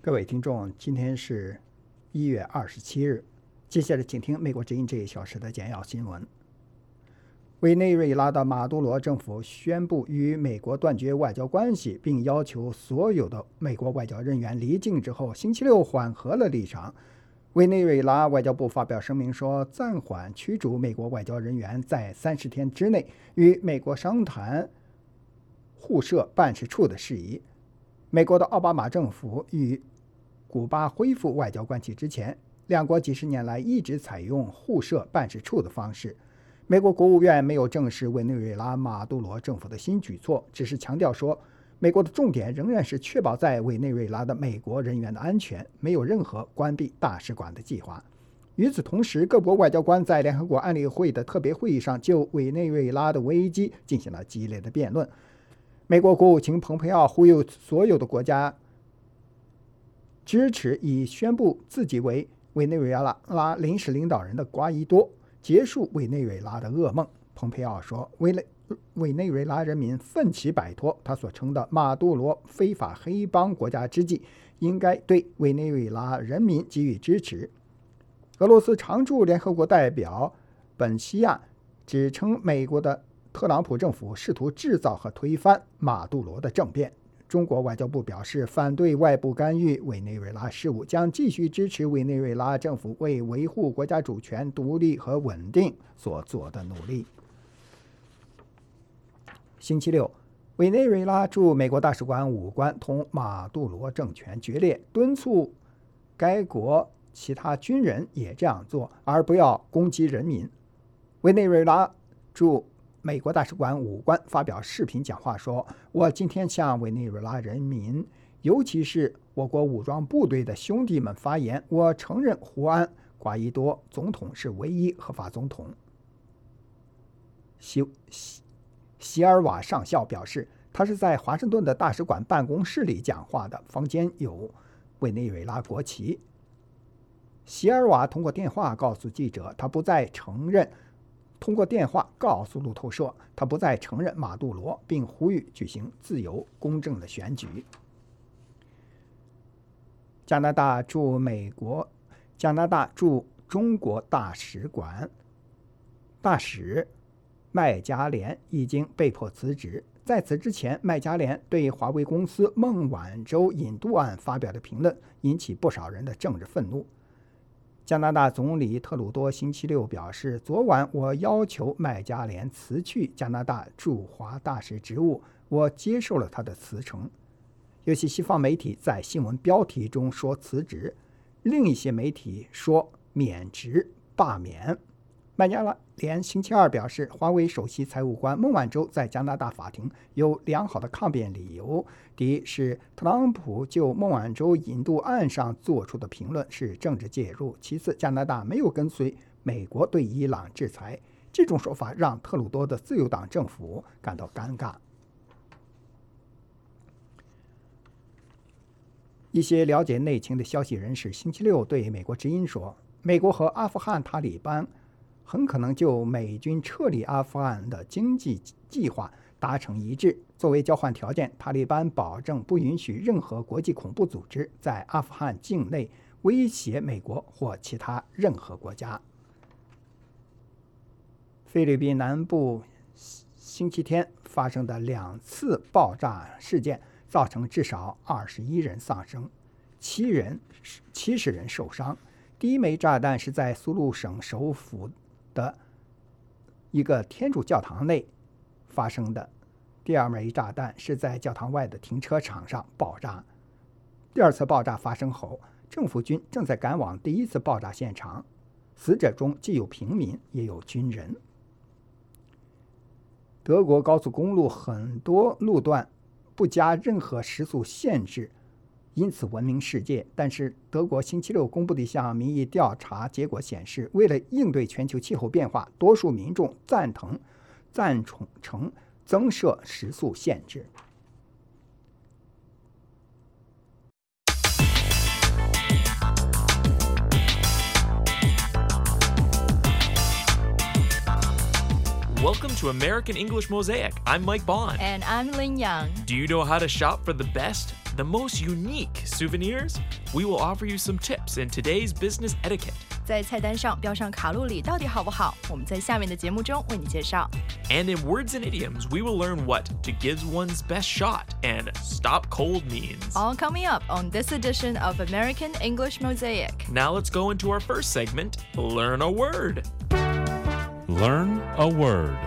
各位听众，今天是1月27日，接下来请听美国之音这1小时的简要新闻。委内瑞拉的马杜罗政府宣布与美国断绝外交关系，并要求所有的美国外交人员离境之后，星期六缓和了立场。委内瑞拉外交部发表声明说，暂缓驱逐美国外交人员在30天之内与美国商谈互设办事处的事宜。美国的奥巴马政府与古巴恢复外交关系之前，两国几十年来一直采用互设办事处的方式。美国国务院没有正视委内瑞拉马杜罗政府的新举措，只是强调说，美国的重点仍然是确保在委内瑞拉的美国人员的安全，没有任何关闭大使馆的计划。与此同时，各国外交官在联合国安理会的特别会议上就委内瑞拉的危机进行了激烈的辩论。美国国务卿蓬佩奥呼吁所有的国家支持以宣布自己为委内瑞拉临时领导人的瓜伊多，结束委内瑞拉的噩梦。蓬佩奥说，委内瑞拉人民奋起摆脱他所称的马杜罗非法黑帮国家之际，应该对委内瑞拉人民给予支持。俄罗斯常驻联合国代表本西亚指称美国的特朗普政府试图制造和推翻马杜罗的政变。中国外交部表示，反对外部干预委内瑞拉事务，将继续支持委内瑞拉政府为维护国家主权、独立和稳定所做的努力。星期六，委内瑞拉驻美国大使馆武官同马杜罗政权决裂，敦促该国其他军人也这样做，而不要攻击人民。委内瑞拉驻美国大使馆武官发表视频讲话说，我今天向委内瑞拉人民，尤其是我国武装部队的兄弟们发言，我承认胡安·瓜伊多总统是唯一合法总统。席尔瓦上校表示，他是在华盛顿的大使馆办公室里讲话的，房间有委内瑞拉国旗。席尔瓦通过电话告诉记者，他不再承认通过电话告诉路透社，他不再承认马杜罗，并呼吁举行自由公正的选举。加拿大驻中国大使麦加连已经被迫辞职。在此之前，麦加连对华为公司孟晚舟引渡案发表的评论引起不少人的政治愤怒。加拿大总理特鲁多星期六表示，昨晚我要求麦加连辞去加拿大驻华大使职务，我接受了他的辞呈。有些西方媒体在新闻标题中说辞职，另一些媒体说免职罢免。麦加连星期二表示，华为首席财务官孟晚舟在加拿大法庭有良好的抗辩理由。第一是特朗普就孟晚舟引渡案上做出的评论是政治介入，其次加拿大没有跟随美国对伊朗制裁，这种说法让特鲁多的自由党政府感到尴尬。一些了解内情的消息人士星期六对美国之音说，美国和阿富汗塔利班很可能就美军撤离阿富汗的经济计划达成一致。作为交换条件，塔利班保证不允许任何国际恐怖组织在阿富汗境内威胁美国或其他任何国家。菲律宾南部星期天发生的2次爆炸事件造成至少21人丧生，70人受伤。第一枚炸弹是在苏禄省首府的一个天主教堂内发生的，第二枚炸弹是在教堂外的停车场上爆炸。第二次爆炸发生后，政府军正在赶往第一次爆炸现场，死者中既有平民也有军人。德国高速公路很多路段不加任何时速限制，因此闻名世界。但是德国星期六公布的一项民意调查结果显示，为了应对全球气候变化，多数民众赞成增设时速限制。 Welcome to American English Mosaic. I'm Mike Bond. And I'm Lin Yang. Do you know how to shop for the best, the most unique souvenirs? We will offer you some tips in today's business etiquette. 在菜单上标上卡路里到底好不好？我们在下面的节目中为你介绍。 And in words and idioms, we will learn what to give one's best shot and stop cold means. All coming up on this edition of American English Mosaic. Now let's go into our first segment, Learn a Word. Learn a word.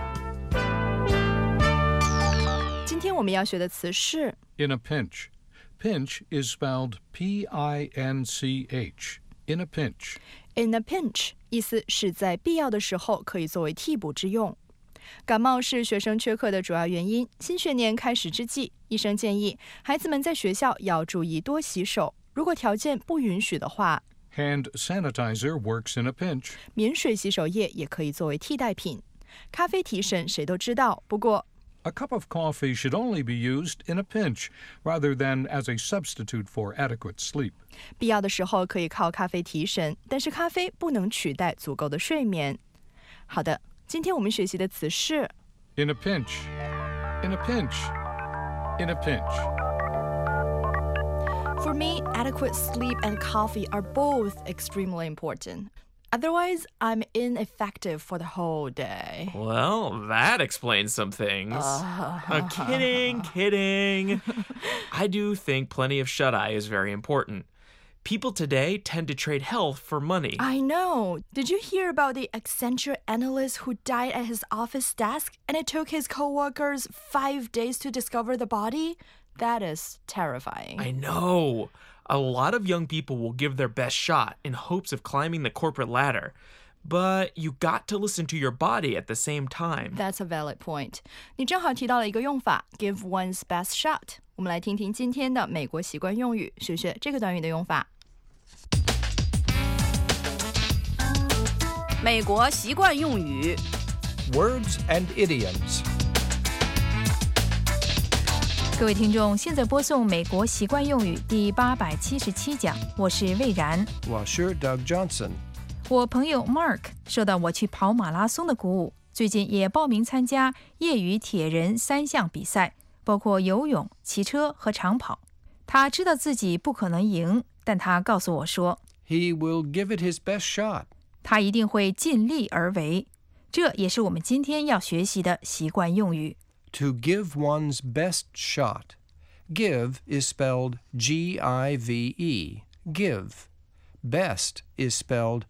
今天我们要学的词是 In a pinch. Pinch is spelled P-I-N-C-H. In a pinch. in a pinch， 意思是在必要的时候可以作为替补之用。感冒是学生缺课的主要原因。新学年开始之际，医生建议孩子们在学校要注意多洗手。如果条件不允许的话， Hand sanitizer works in a pinch. 免水洗手液也可以作为替代品。咖啡提神谁都知道，不过 A cup of coffee should only be used in a pinch, rather than as a substitute for adequate sleep. 必要的时候可以靠咖啡提神，但是咖啡不能取代足够的睡眠。好的，今天我们学习的词是 In a pinch. In a pinch. In a pinch. For me, adequate sleep and coffee are both extremely important. Otherwise, I'm ineffective for the whole day. Well, that explains some things. Kidding. I do think plenty of shut-eye is very important. People today tend to trade health for money. I know. Did you hear about the Accenture analyst who died at his office desk and it took his coworkers 5 days to discover the body? That is terrifying. I know. A lot of young people will give their best shot in hopes of climbing the corporate ladder. But you got to listen to your body at the same time. That's a valid point. 你正好提到了一个用法 give one's best shot. 我们来听听今天的美国习惯用语，学学这个短语的用法。 美国习惯用语 Words and idioms. 各位听众，现在播送美国习惯用语第877讲，我是魏然。 我是 Doug Johnson. 我朋友 Mark 受到我去跑马拉松的鼓舞，最近也报名参加业余铁人3项比赛，包括游泳、骑车和长跑。他知道自己不可能赢，但他告诉我说 He will give it his best shot. 他一定会尽力而为。这也是我们今天要学习的习惯用语。 To give one's best shot. Give is spelled G-I-V-E. Give. Best is spelled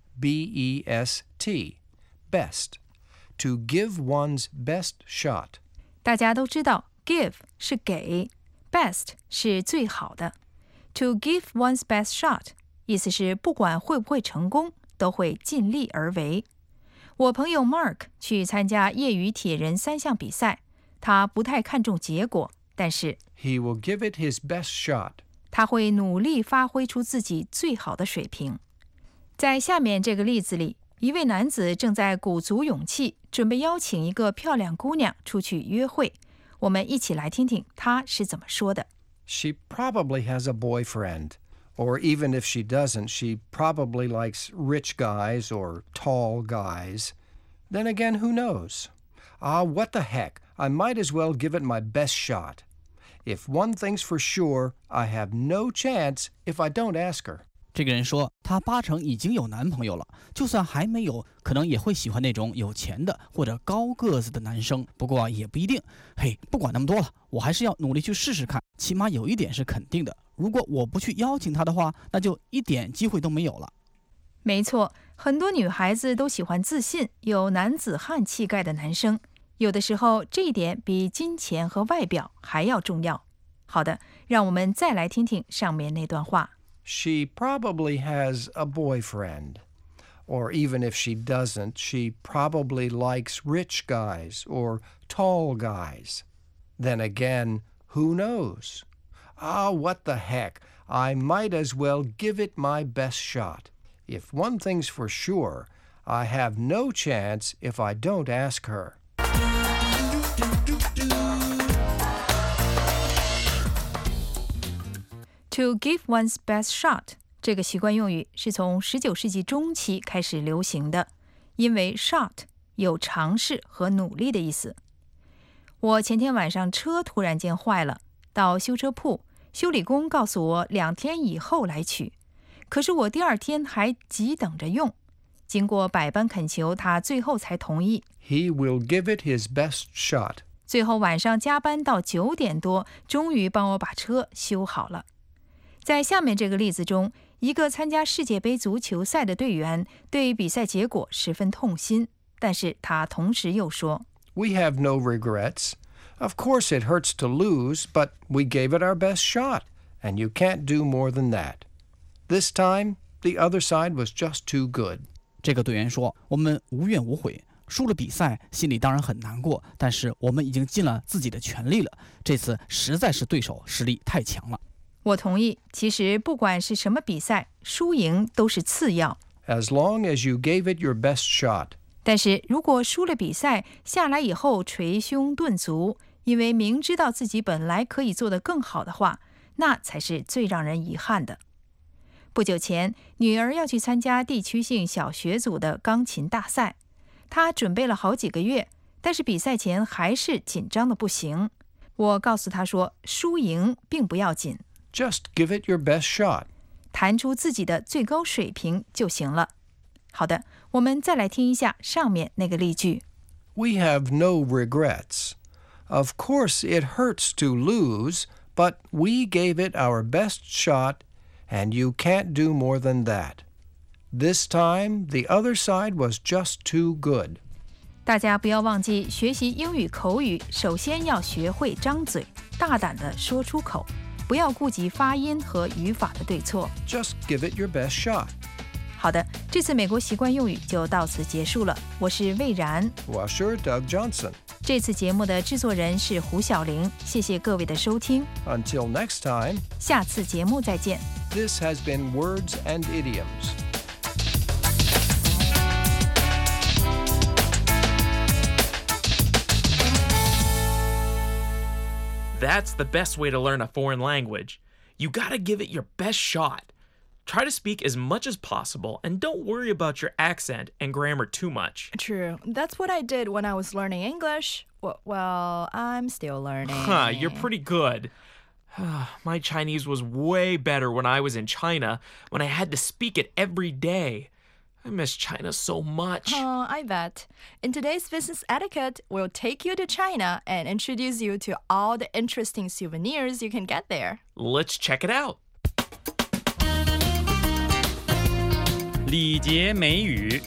B-E-S-T. Best. To give one's best shot. 大家都知道 give 是给， best 是最好的。To give one's best shot 意思是不管会不会成功，都会尽力而为。我朋友 Mark 去参加业余铁人3项比赛，他不太看重结果，但是 He will give it his best shot. 他会努力发挥出自己最好的水平。在下面这个例子里，一位男子正在鼓足勇气，准备邀请一个漂亮姑娘出去约会。我们一起来听听他是怎么说的。 She probably has a boyfriend. Or even if she doesn't, she probably likes rich guys or tall guys. Then again, who knows? What the heck? I might as well give it my best shot. If one thing's for sure, I have no chance if I don't ask her. 这个人说，她80%已经有男朋友了，就算还没有，可能也会喜欢那种有钱的或者高个子的男生。不过也不一定。嘿，不管那么多了，我还是要努力去试试看。起码有一点是肯定的，如果我不去邀请他的话，那就一点机会都没有了。 没错，很多女孩子都喜欢自信、有男子汉气概的男生。有的时候，这一点比金钱和外表还要重要。好的，让我们再来听听上面那段话。 She probably has a boyfriend. Or even if she doesn't, she probably likes rich guys or tall guys. Then again, who knows? What the heck? I might as well give it my best shot. If one thing's for sure, I have no chance if I don't ask her. To give one's best shot 这个习惯用语是从19世纪中期开始流行的，因为 shot 有尝试和努力的意思。我前天晚上车突然间坏了，到修车铺， 修理工告诉我2天以后来取，可是我第2天还急等着用。经过百般恳求，他最后才同意。 He will give it his best shot. 最后晚上加班到9点多，终于帮我把车修好了。在下面这个例子中，一个参加世界杯足球赛的队员对比赛结果十分痛心，但是他同时又说 We have no regrets. Of course it hurts to lose, but we gave it our best shot, and you can't do more than that. This time, the other side was just too good. 这个队员说：“我们无怨无悔，输了比赛，心里当然很难过，但是我们已经尽了自己的全力了。这次实在是对手实力太强了。” 我同意，其实不管是什么比赛，输赢都是次要。 As long as you gave it your best shot. 但是如果输了比赛，下来以后捶胸顿足，因为明知道自己本来可以做得更好的话，那才是最让人遗憾的。不久前，女儿要去参加地区性小学组的钢琴大赛，她准备了好几个月，但是比赛前还是紧张的不行。我告诉她说，输赢并不要紧， Just give it your best shot. 弹出自己的最高水平就行了。好的，我们再来听一下上面那个例句。 We have no regrets. Of course it hurts to lose, but we gave it our best shot, and you can't do more than that. This time, the other side was just too good. 大家不要忘记，学习英语口语，首先要学会张嘴，大胆地说出口，不要顾及发音和语法的对错。 Just give it your best shot. 好的，这次美国习惯用语就到此结束了。我是魏然， 我是 Doug Johnson. 这次节目的制作人是胡小玲，谢谢各位的收听， Until next time, 下次节目再见。 this has been Words and Idioms. That's the best way to learn a foreign language. You gotta give it your best shot. Try to speak as much as possible and don't worry about your accent and grammar too much. True. That's what I did when I was learning English. Well, I'm still learning. You're pretty good. My Chinese was way better when I was in China, when I had to speak it every day. I miss China so much. Oh, I bet. In today's business etiquette, we'll take you to China and introduce you to all the interesting souvenirs you can get there. Let's check it out. 礼节美语。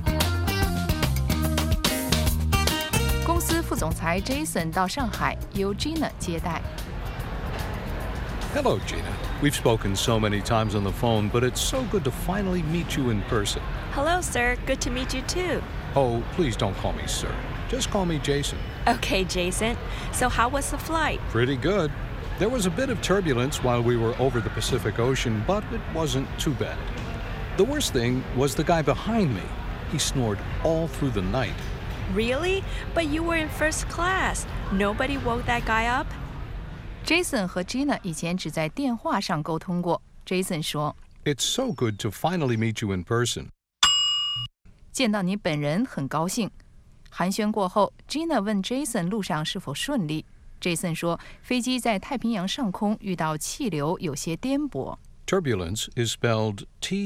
公司副总裁 Jason 到上海，由 Gina 接待。 Hello, Gina. We've spoken so many times on the phone, but it's so good to finally meet you in person. Hello, sir. Good to meet you too. Oh, please don't call me sir. Just call me Jason. Okay, Jason. So how was the flight? Pretty good. There was a bit of turbulence while we were over the Pacific Ocean, but it wasn't too bad. The worst thing was the guy behind me. He snored all through the night. Really? But you were in first class. Nobody woke that guy up? Jason 和 Gina 以前只在电话上沟通过。Jason 说 It's so good to finally meet you in person. 见到你本人很高兴。寒暄过后 ，Gina 问 Jason 路上是否顺利。Jason 说，飞机在太平洋上空遇到气流，有些颠簸。 Turbulence is spelled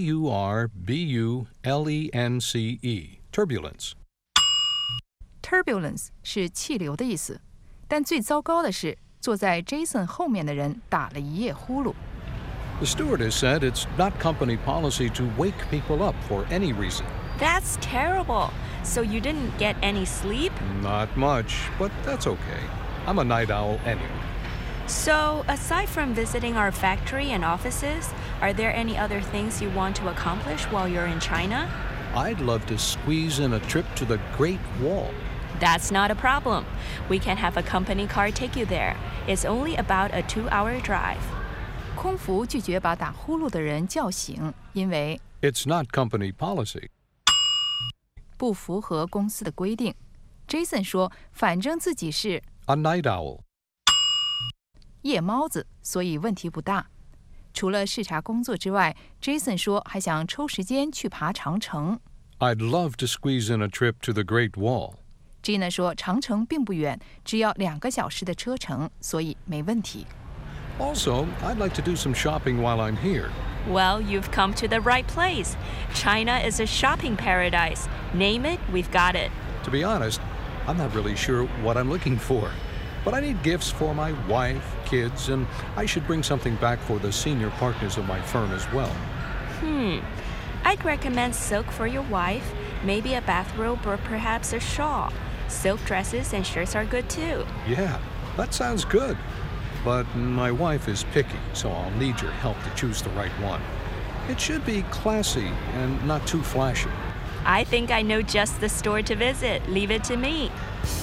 T-U-R-B-U-L-E-N-C-E. Turbulence. Turbulence 是气流的意思，但最糟糕的是，坐在 Jason 后面的人打了一夜呼噜。 The stewardess said it's not company policy to wake people up for any reason. That's terrible. So you didn't get any sleep? Not much, but that's okay. I'm a night owl anyway. So, aside from visiting our factory and offices, are there any other things you want to accomplish while you're in China? I'd love to squeeze in a trip to the Great Wall. That's not a problem. We can have a company car take you there. It's only about a 2-hour drive. 空服拒绝把打呼噜的人叫醒，因为 It's not company policy. 不符合公司的规定。Jason 说，反正自己是 A night owl. 夜猫子，所以问题不大。除了视察工作之外 ，Jason 说还想抽时间去爬长城。 I'd love to squeeze in a trip to the Great Wall. Gina 说长城并不远，只要2个小时的车程，所以没问题。 Also, I'd like to do some shopping while I'm here. Well, you've come to the right place. China is a shopping paradise. Name it, we've got it. To be honest, I'm not really sure what I'm looking for. But I need gifts for my wife, kids, and I should bring something back for the senior partners of my firm as well. I'd recommend silk for your wife, maybe a bathrobe or perhaps a shawl. Silk dresses and shirts are good too. Yeah, that sounds good. But my wife is picky, so I'll need your help to choose the right one. It should be classy and not too flashy. I think I know just the store to visit. Leave it to me.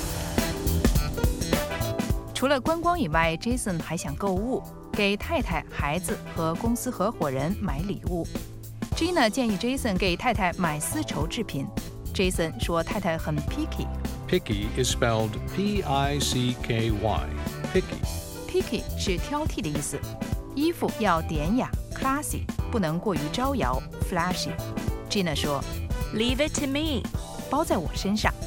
除了观光以外 ，Jason 还想购物，给太太、孩子和公司合伙人买礼物。Gina 建议 Jason 给太太买丝绸制品。Jason 说太太很 picky。 Picky is spelled P-I-C-K-Y. Picky. 是挑剔的意思。衣服要典雅 classy， 不能过于招摇 flashy。Gina 说 Leave it to me. 包在我身上。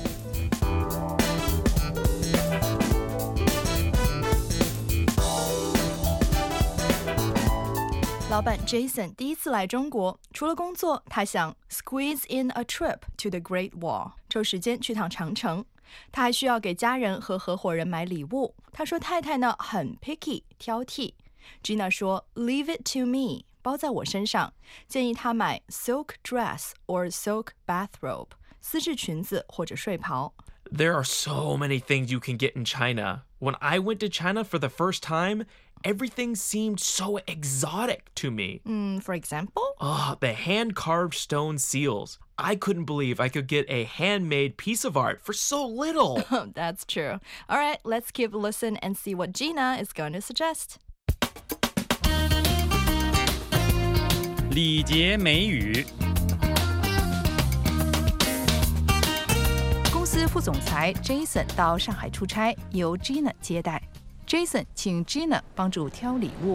老板 Jason 第一次来中国，除了工作，他想 squeeze in a trip to the Great Wall， 抽时间去趟长城。他还需要给家人和合伙人买礼物。他说太太呢很 picky 挑剔。Gina 说 Leave it to me， 包在我身上，建议他买 silk dress or silk bathrobe， 丝质裙子或者睡袍。 There are so many things you can get in China. When I went to China for the first time, everything seemed so exotic to me. For example? The hand-carved stone seals. I couldn't believe I could get a handmade piece of art for so little. That's true. All right, let's keep a listen and see what Gina is going to suggest. 礼节美语。 公司副总裁 Jason 到上海出差，由 Gina 接待。Jason 请 Gina 帮助挑礼物。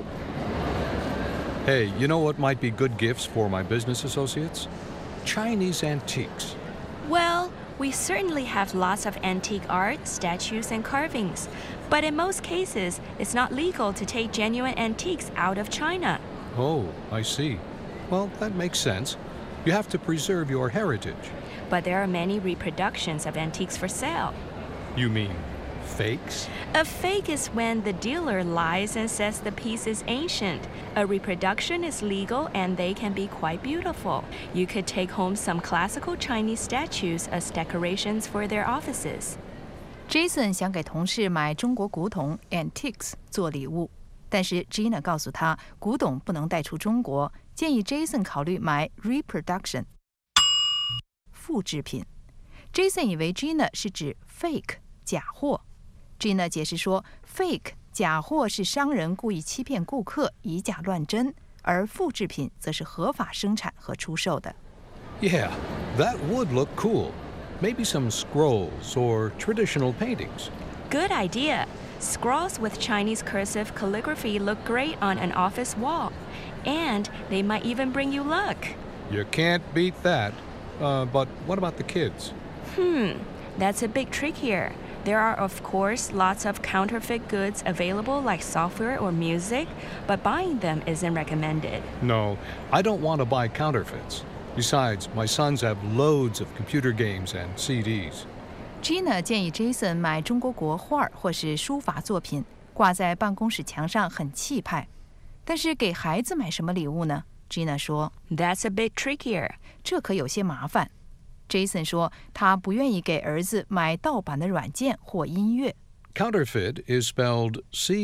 Hey, you know what might be good gifts for my business associates? Chinese antiques. Well, we certainly have lots of antique art, statues, and carvings. But in most cases, it's not legal to take genuine antiques out of China. Oh, I see. Well, that makes sense. You have to preserve your heritage. But there are many reproductions of antiques for sale. You mean fakes? A fake is when the dealer lies and says the piece is ancient. A reproduction is legal and they can be quite beautiful. You could take home some classical Chinese statues as decorations for their offices. Jason 想给同事买中国古董 antiques 做礼物，但是 Gina 告诉他，古董不能带出中国，建议 Jason 考虑买 reproduction 复制品。Jason 以为 Gina 是指 fake 假货。Gina 解释说 ，fake 假货是商人故意欺骗顾客，以假乱真，而复制品则是合法生产和出售的。 Yeah, that would look cool. Maybe some scrolls or traditional paintings. Good idea. Scrolls with Chinese cursive calligraphy look great on an office wall. And they might even bring you luck. You can't beat that. But what about the kids? That's a big trick here. There are, of course, lots of counterfeit goods available like software or music, but buying them isn't recommended. No, I don't want to buy counterfeits. Besides, my sons have loads of computer games and CDs. Gina 建议 Jason 买中国国画或是书法作品，挂在办公室墙上很气派。但是给孩子买什么礼物呢？ Gina 说 That's a bit trickier. 这可有些麻烦。Jason 说他不愿意给儿子买盗版的软件或音乐。 Counterfeit is spelled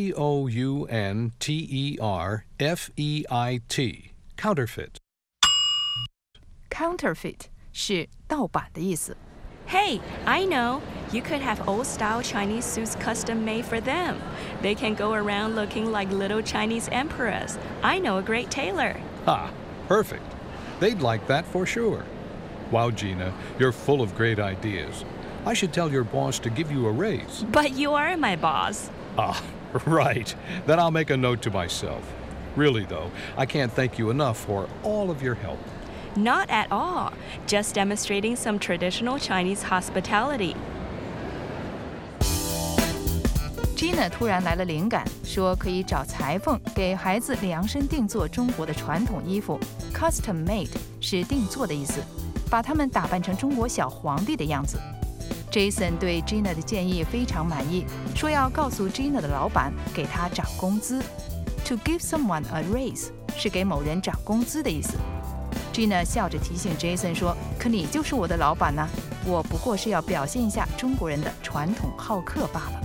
C-O-U-N-T-E-R-F-E-I-T. Counterfeit. Counterfeit 是盗版的意思。 Hey, I know. You could have old-style Chinese suits custom made for them. They can go around looking like little Chinese emperors. I know a great tailor. Perfect. They'd like that for sure. Wow, Gina, you're full of great ideas. I should tell your boss to give you a raise. But you are my boss. Right. Then I'll make a note to myself. Really, though, I can't thank you enough for all of your help. Not at all. Just demonstrating some traditional Chinese hospitality. Gina 突然来了灵感，说可以找裁缝给孩子量身定做中国的传统衣服 ，custom made 是定做的意思，把他们打扮成中国小皇帝的样子。Jason 对 Gina 的建议非常满意，说要告诉 Gina 的老板给他涨工资。To give someone a raise 是给某人涨工资的意思。Gina 笑着提醒 Jason 说：“可你就是我的老板呢，我不过是要表现一下中国人的传统好客罢了。”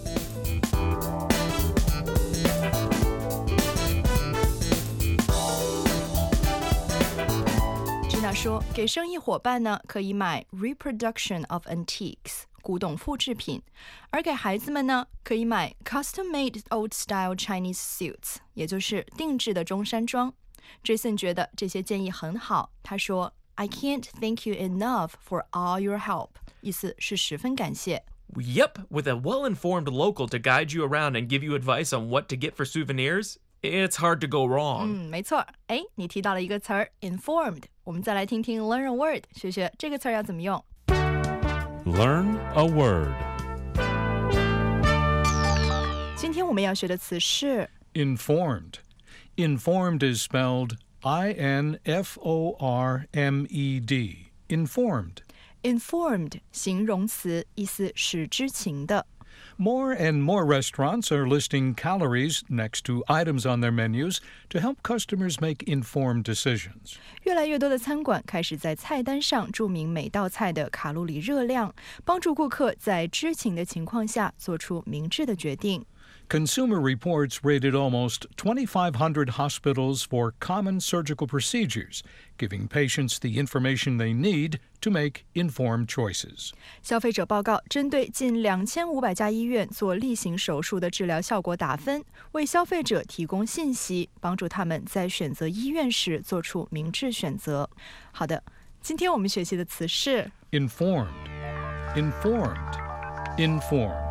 Gina 说，给生意伙伴呢可以买 reproduction of antiques 古董复制品，而给孩子们呢可以买 custom-made old-style Chinese suits， 也就是定制的中山装。Jason 觉得这些建议很好，他说 I can't thank you enough for all your help， 意思是十分感谢。 Yep, with a well-informed local to guide you around and give you advice on what to get for souvenirs, it's hard to go wrong. 没错。哎，你提到了一个词儿 informed， 我们再来听听 learn a word， 学学这个词儿要怎么用。 Learn a word. 今天我们要学的词是 Informed. Informed is spelled I-N-F-O-R-M-E-D. Informed. informed 形容词，意思是知情的。 More and more restaurants are listing calories next to items on their menus to help customers make informed decisions. 越来越多的餐馆开始在菜单上注明每道菜的卡路里热量，帮助顾客在知情的情况下做出明智的决定。 Consumer Reports rated almost 2,500 hospitals for common surgical procedures, giving patients the information they need to make informed choices. 消费者报告针对近2500家医院做例行手术的治疗效果打分，为消费者提供信息，帮助他们在选择医院时做出明智选择。好的，今天我们学习的词是 Informed. Informed. Informed.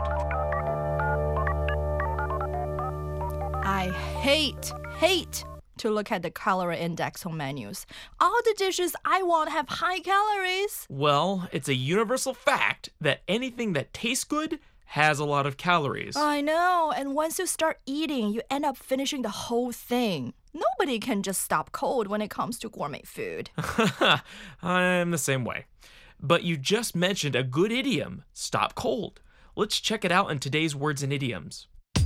I hate to look at the calorie index on menus. All the dishes I want have high calories. Well, it's a universal fact that anything that tastes good has a lot of calories. I know, and once you start eating, you end up finishing the whole thing. Nobody can just stop cold when it comes to gourmet food. I'm the same way. But you just mentioned a good idiom, stop cold. Let's check it out in today's words and idioms.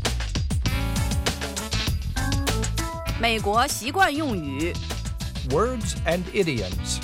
美国习惯用语 Words and idioms.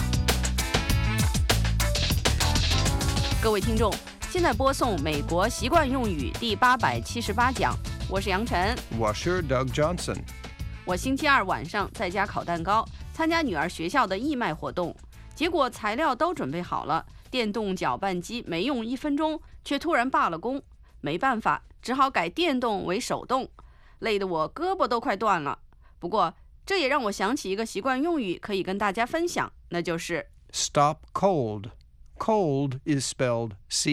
各位听众，现在播送美国习惯用语第878讲，我是杨晨， 我是 Doug Johnson。 我星期二晚上在家烤蛋糕，参加女儿学校的义卖活动，结果材料都准备好了，电动搅拌机没用1分钟，却突然罢了工，没办法，只好改电动为手动，累得我胳膊都快断了。不过，这也让我想起一个习惯用语，可以跟大家分享，那就是 Stop cold. Cold is spelled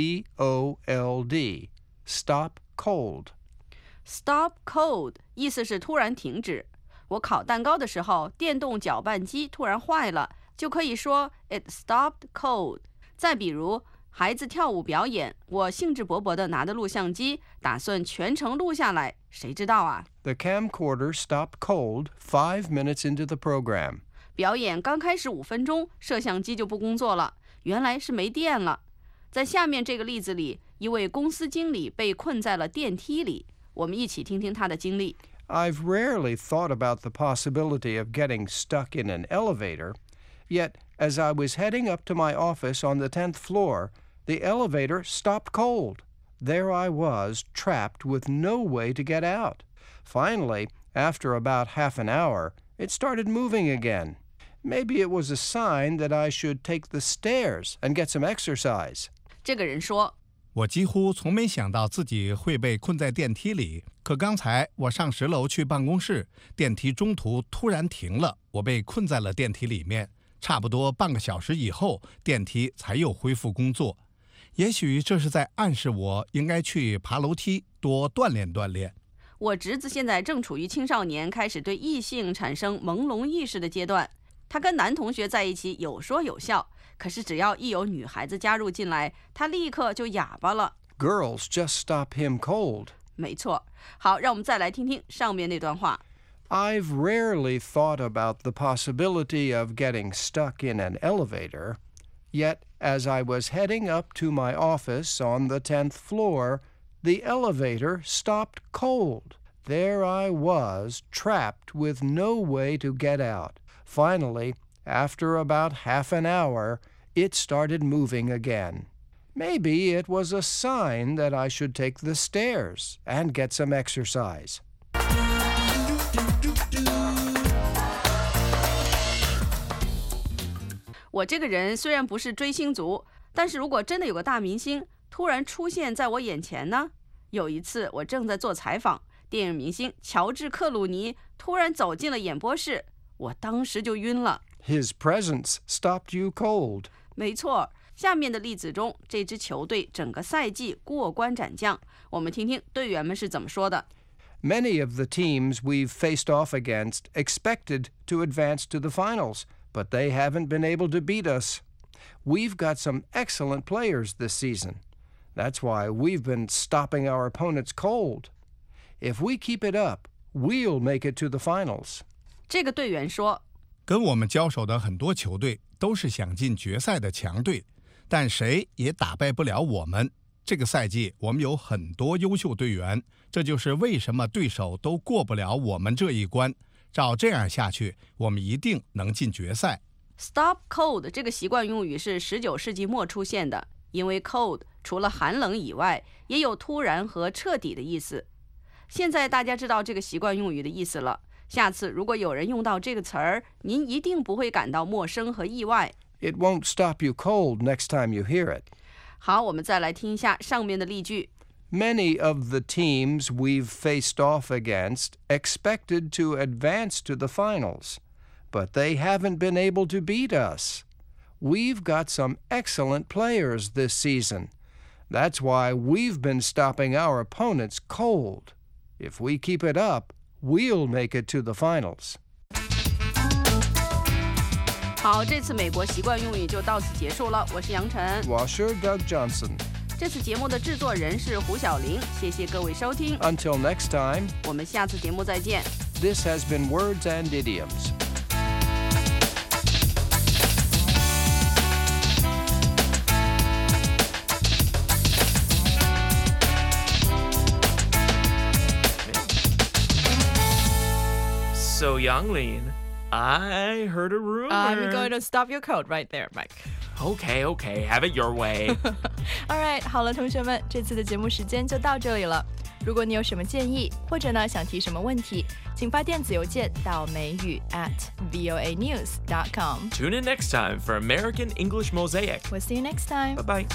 C-O-L-D. Stop cold. Stop cold 意思是突然停止。我烤蛋糕的时候，电动搅拌机突然坏了，就可以说 It stopped cold。再比如，孩子跳舞表演，我兴致勃勃地拿着录像机，打算全程录下来，谁知道啊？ The camcorder stopped cold 5 minutes into the program. 表演刚开始5分钟，摄像机就不工作了，原来是没电了。在下面这个例子里，一位公司经理被困在了电梯里，我们一起听听他的经历。 I've rarely thought about the possibility of getting stuck in an elevator, yet as I was heading up to my office on the 10th floor, the elevator stopped cold. There I was, trapped with no way to get out. Finally, after about half an hour, it started moving again. Maybe it was a sign that I should take the stairs and get some exercise. 这个人说， 我几乎从没想到自己会被困在电梯里，可刚才我上10楼去办公室，电梯中途突然停了，我被困在了电梯里面。差不多半个小时以后，电梯才又恢复工作。也许这是在暗示我应该去爬楼梯，多锻炼锻炼。 我侄子现在正处于青少年开始对异性产生朦胧意识的阶段，他跟男同学在一起有说有笑，可是只要一有女孩子加入进来，他立刻就哑巴了。 Girls just stop him cold. 没错。好，让我们再来听听上面那段话。 I've rarely thought about the possibility of getting stuck in an elevator, yet as I was heading up to my office on the 10th floor, the elevator stopped cold. There I was, trapped with no way to get out. Finally, after about half an hour, it started moving again. Maybe it was a sign that I should take the stairs and get some exercise. 我这个人虽然不是追星族，但是如果真的有个大明星突然出现在我眼前呢？有一次我正在做采访，电影明星乔治·克鲁尼突然走进了演播室，我当时就晕了。 His presence stopped you cold. 没错，下面的例子中，这支球队整个赛季过关斩将，我们听听队员们是怎么说的。 Many of the teams we've faced off against expected to advance to the finals, but they haven't been able to beat us. We've got some excellent players this season. That's why we've been stopping our opponents cold. If we keep it up, we'll make it to the finals. 这个队员说， 跟我们交手的很多球队都是想进决赛的强队，但谁也打败不了我们。这个赛季我们有很多优秀队员，这就是为什么对手都过不了我们这一关。照这样下去，我们一定能进决赛。 Stop cold 这个习惯用语是19世纪末出现的，因为 cold 除了寒冷以外，也有突然和彻底的意思。现在大家知道这个习惯用语的意思了，下次如果有人用到这个词儿，您一定不会感到陌生和意外。 It won't stop you cold next time you hear it. 好，我们再来听一下上面的例句。 Many of the teams we've faced off against expected to advance to the finals, but they haven't been able to beat us. We've got some excellent players this season. That's why we've been stopping our opponents cold. If we keep it up, we'll make it to the finals. 好，这次美国习惯用语就到此结束了。我是杨晨， 我是 Doug Johnson。 这次节目的制作人是胡小玲，谢谢各位收听。 Until next time, 我们下次节目再见。 This has been Words and Idioms. So, Younglin, I heard a rumor. I'm going to stop your code right there, Mike. Okay, have it your way. All right, 好了，同学们，这次的节目时间就到这里了。如果你有什么建议，或者呢想提什么问题，请发电子邮件到美语@voanews.com. Tune in next time for American English Mosaic. We'll see you next time. Bye-bye.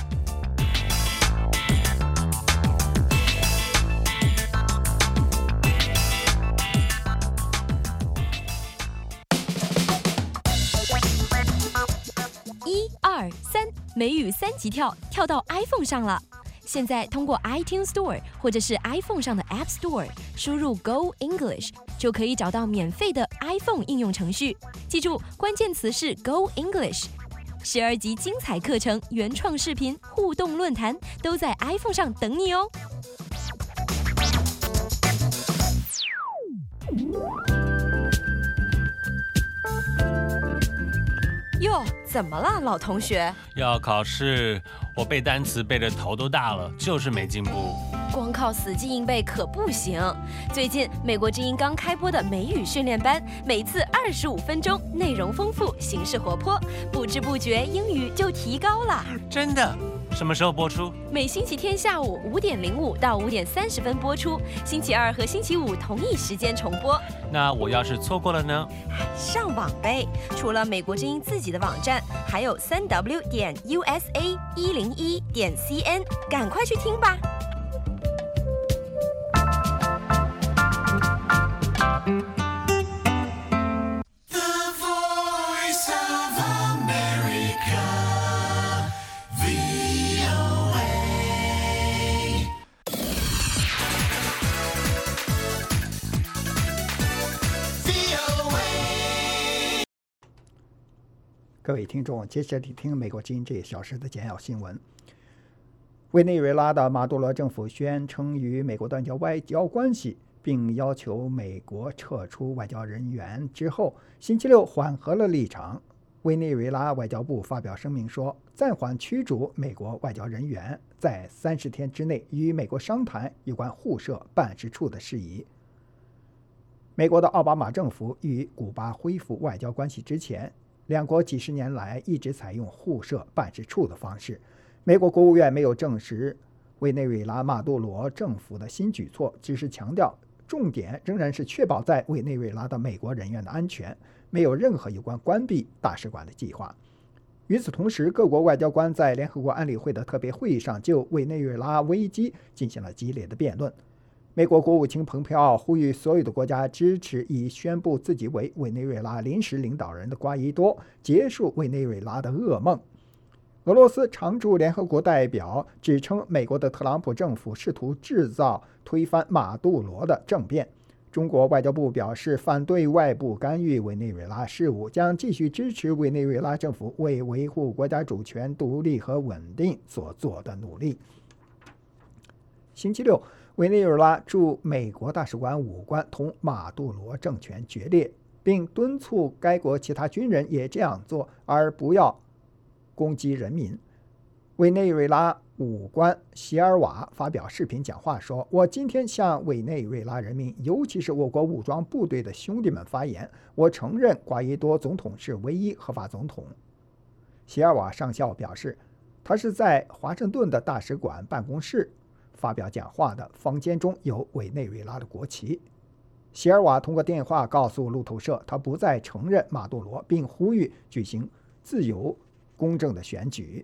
(1、2、3) 美语3级跳到 iPhone 上了。现在通过 iTunes Store 或者是 iPhone 上的 App Store 输入 Go English 就可以找到免费的 iPhone 应用程序。记住，关键词是 Go English。12集精彩课程、原创视频、互动论坛都在 iPhone 上等你哦。 哟，怎么了，老同学？ 要考试，我背单词背得头都大了，就是没进步。 光靠死记硬背可不行。最近美国之音刚开播的美语训练班，每次25分钟，内容丰富，形式活泼，不知不觉英语就提高了。 真的？什么时候播出？ 每星期天下午5点05到5点30分播出，星期二和星期五同一时间重播。 那我要是错过了呢？ 上网呗！除了美国之音自己的网站，还有3w.usa101.cn，赶快去听吧。 各位听众，接下来听美国之音这1小时的简要新闻。 委内瑞拉的马杜罗政府宣称与美国断交外交关系，并要求美国撤出外交人员之后，星期六缓和了立场。委内瑞拉外交部发表声明说，暂缓驱逐美国外交人员，在30天之内与美国商谈有关互设办事处的事宜。美国的奥巴马政府与古巴恢复外交关系之前，两国几十年来一直采用互设办事处的方式。美国国务院没有证实委内瑞拉马杜罗政府的新举措，只是强调重点仍然是确保在委内瑞拉的美国人员的安全，没有任何有关关闭大使馆的计划。与此同时，各国外交官在联合国安理会的特别会议上就委内瑞拉危机进行了激烈的辩论。美国国务卿蓬佩奥呼吁所有的国家支持以宣布自己为委内瑞拉临时领导人的瓜伊多，结束委内瑞拉的噩梦。俄罗斯常驻联合国代表指称美国的特朗普政府试图制造推翻马杜罗的政变。中国外交部表示反对外部干预委内瑞拉事务，将继续支持委内瑞拉政府为维护国家主权、独立和稳定所做的努力。星期六，委内瑞拉驻美国大使馆武官同马杜罗政权决裂，并敦促该国其他军人也这样做，而不要攻击人民。委内瑞拉武官席尔瓦发表视频讲话说，我今天向委内瑞拉人民，尤其是我国武装部队的兄弟们发言，我承认瓜伊多总统是唯一合法总统。席尔瓦上校表示，他是在华盛顿的大使馆办公室发表讲话的，房间中有委内瑞拉的国旗。席尔瓦通过电话告诉路透社，他不再承认马杜罗，并呼吁举行自由公正的选举。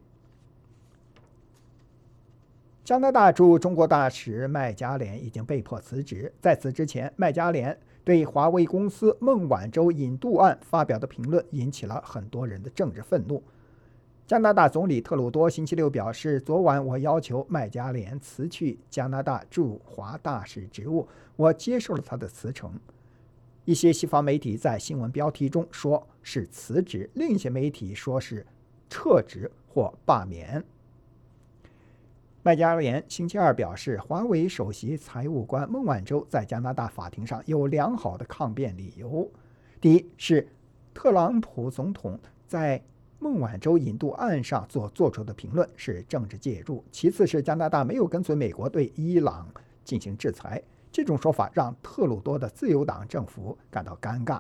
加拿大驻中国大使麦加连已经被迫辞职。在此之前，麦加连对华为公司孟晚舟引渡案发表的评论引起了很多人的政治愤怒。加拿大总理特鲁多星期六表示，昨晚我要求麦加连辞去加拿大驻华大使职务，我接受了他的辞呈。一些西方媒体在新闻标题中说是辞职，另一些媒体说是撤职或罢免。麦加连星期二表示，华为首席财务官孟晚舟在加拿大法庭上有良好的抗辩理由。第一是特朗普总统在孟晚舟引渡案上所做出的评论是政治介入，其次是加拿大没有跟随美国对伊朗进行制裁。这种说法让特鲁多的自由党政府感到尴尬。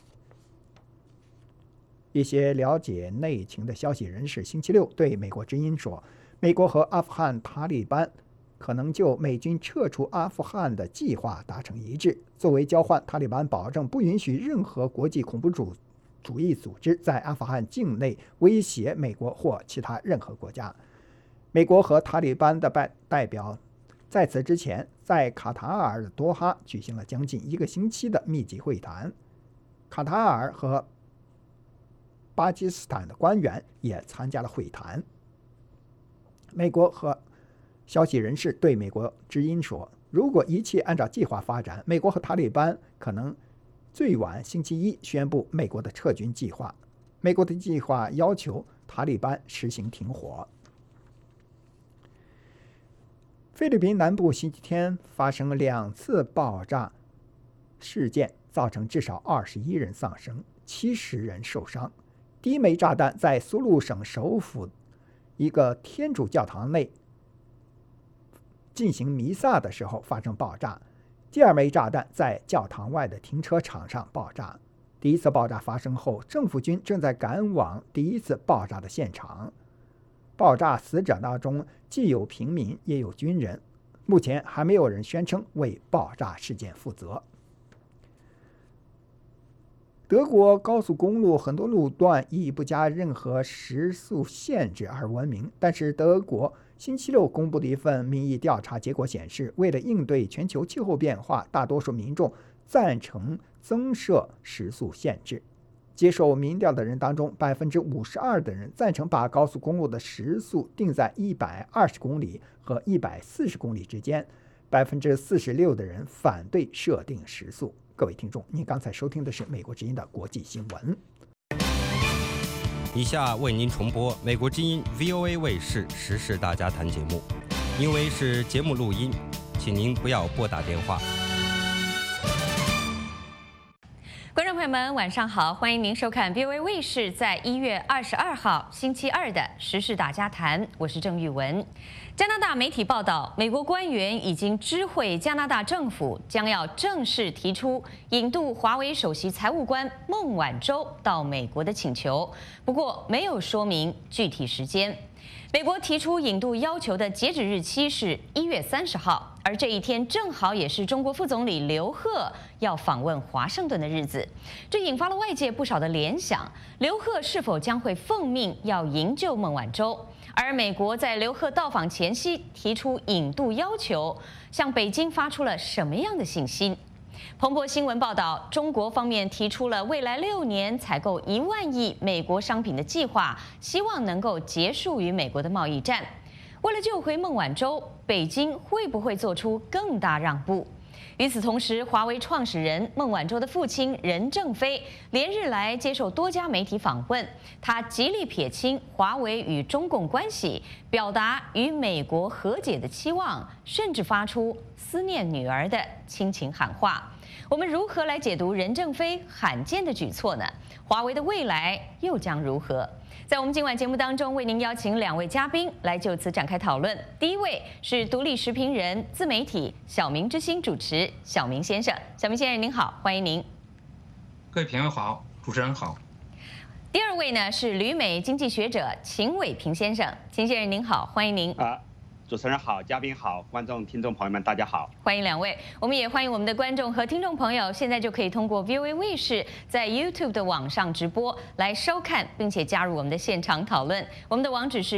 一些了解内情的消息人士星期六对美国之音说，美国和阿富汗塔利班可能就美军撤出阿富汗的计划达成一致。作为交换，塔利班保证不允许任何国际恐怖主义组织在阿富汗境内威胁美国或其他任何国家。美国和塔利班的代表在此之前在卡塔尔的多哈举行了将近1个星期的密集会谈。卡塔尔和巴基斯坦的官员也参加了会谈。美国和消息人士对美国之音说，如果一切按照计划发展，美国和塔利班可能最晚星期一宣布美国的撤军计划。美国的计划要求塔利班实行停火。菲律宾南部星期天发生2次爆炸事件，造成至少21人丧生，70人受伤。第一枚炸弹在苏禄省首府一个天主教堂内进行弥撒的时候发生爆炸，第二枚炸弹在教堂外的停车场上爆炸。第一次爆炸发生后，政府军正在赶往第一次爆炸的现场。爆炸死者当中既有平民也有军人，目前还没有人宣称为爆炸事件负责。德国高速公路很多路段以不加任何时速限制而闻名，但是德国星期六公布的一份民意调查结果显示，为了应对全球气候变化，大多数民众赞成增设时速限制。接受民调的人当中，52%的人赞成把高速公路的时速定在120公里和140公里之间，46%的人反对设定时速。各位听众，您刚才收听的是美国之音的国际新闻。 以下为您重播美国之音 VOA 卫视时事大家谈节目。 因为是节目录音，请您不要拨打电话。 观众朋友们，晚上好，欢迎您收看 VOA 卫视在1月22号星期二的时事大家谈，我是郑玉文。加拿大媒体报道，美国官员已经知会加拿大政府，将要正式提出引渡华为首席财务官孟晚舟到美国的请求，不过没有说明具体时间。美国提出引渡要求的截止日期是1月30号，而这一天正好也是中国副总理刘鹤要访问华盛顿的日子，这引发了外界不少的联想：刘鹤是否将会奉命要营救孟晚舟？而美国在刘鹤到访前夕提出引渡要求，向北京发出了什么样的信息？彭博新闻报道，中国方面提出了未来6年采购1万亿美国商品的计划，希望能够结束与美国的贸易战。为了救回孟晚舟，北京会不会做出更大让步？与此同时，华为创始人孟晚舟的父亲任正非连日来接受多家媒体访问，他极力撇清华为与中共关系，表达与美国和解的期望，甚至发出思念女儿的亲情喊话。我们如何来解读任正非罕见的举措呢？华为的未来又将如何？在我们今晚节目当中，为您邀请2位嘉宾来就此展开讨论。第一位是独立时评人、自媒体小明之星主持小明先生。小明先生您好，欢迎您。 各位评委好，主持人好。 第二位呢是旅美经济学者秦伟平先生，秦先生您好，欢迎您。 主持人好，嘉宾好，观众听众朋友们大家好， 欢迎2位。我们也欢迎我们的观众和听众朋友，现在就可以通过 VOA 卫视在 YouTube 的网上直播来收看，并且加入我们的现场讨论。我们的网址是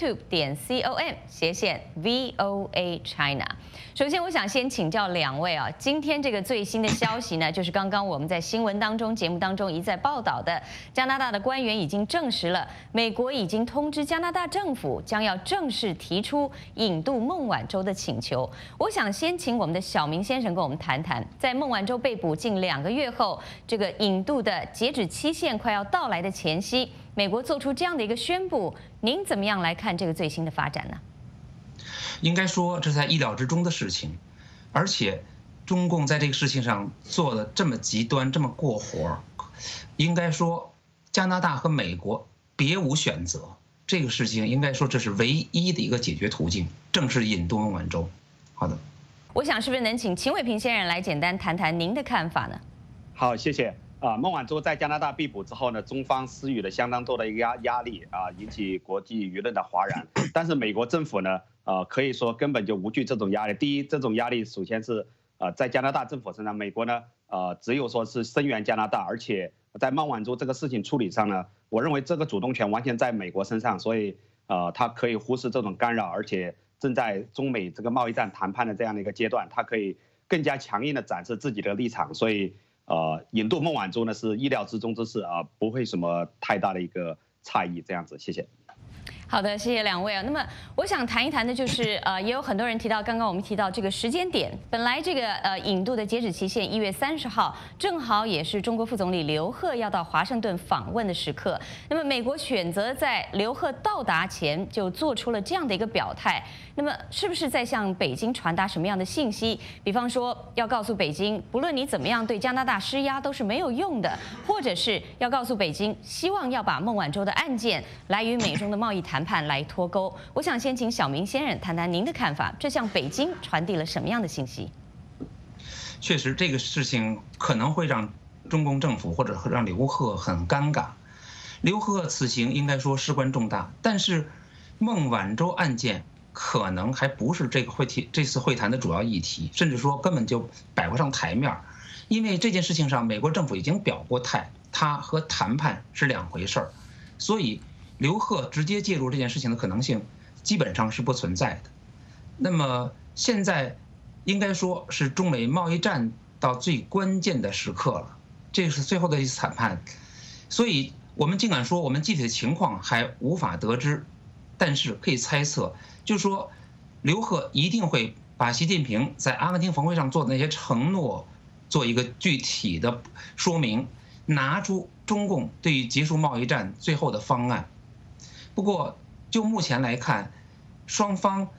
youtube.com/VOA China。首先，我想先请教2位啊，今天这个最新的消息呢，就是刚刚我们在新闻当中、节目当中一再报道的，加拿大的官员已经证实了，美国已经通知加拿大政府将要正式提出引渡孟晚舟的请求。我想先请我们的小明先生跟我们谈谈，在孟晚舟被捕近2个月后，这个引渡的截止期限快要到来的前夕，美国做出这样的一个宣布，您怎么样来看这个最新的发展呢？ 应该说这是在意料之中的事情，而且中共在这个事情上做的这么极端，这么过火，应该说加拿大和美国别无选择。这个事情应该说这是唯一的一个解决途径，正是引渡孟晚舟。好的， 我想是不是能请秦伟平先生来简单谈谈您的看法呢？ 好，谢谢。孟晚舟在加拿大被捕之后呢，中方施予了相当多的一个压力啊，引起国际舆论的哗然。但是美国政府呢，可以说根本就无惧这种压力。第一，这种压力首先是在加拿大政府身上，美国呢只有说是声援加拿大，而且在孟晚舟这个事情处理上呢，我认为这个主动权完全在美国身上，所以他可以忽视这种干扰，而且正在中美这个贸易战谈判的这样的一个阶段，他可以更加强硬的展示自己的立场，所以引渡孟晚舟呢是意料之中之事啊，不会什么太大的一个诧异，这样子，谢谢。 好的，谢谢2位啊。那么我想谈一谈的就是，也有很多人提到，刚刚我们提到这个时间点，本来这个引渡的截止期限1月30号，正好也是中国副总理刘鹤要到华盛顿访问的时刻。那么美国选择在刘鹤到达前就做出了这样的一个表态，那么是不是在向北京传达什么样的信息？比方说要告诉北京，不论你怎么样对加拿大施压都是没有用的，或者是要告诉北京，希望要把孟晚舟的案件来与美中的贸易谈判来脱钩。我想先请小明先生谈谈您的看法，这向北京传递了什么样的信息？ 确实，这个事情可能会让中共政府或者让刘鹤很尴尬。刘鹤此行应该说事关重大，但是孟晚舟案件可能还不是这次会谈的主要议题，甚至说根本就摆不上台面，因为这件事情上美国政府已经表过态，它和谈判是2回事儿，所以刘鹤直接介入这件事情的可能性基本上是不存在的。那么现在应该说是中美贸易战到最关键的时刻了，这是最后的一次谈判，所以我们尽管说我们具体的情况还无法得知，但是可以猜测，就是说刘鹤一定会把习近平在阿根廷峰会上做的那些承诺做一个具体的说明，拿出中共对于结束贸易战最后的方案。不过就目前来看，双方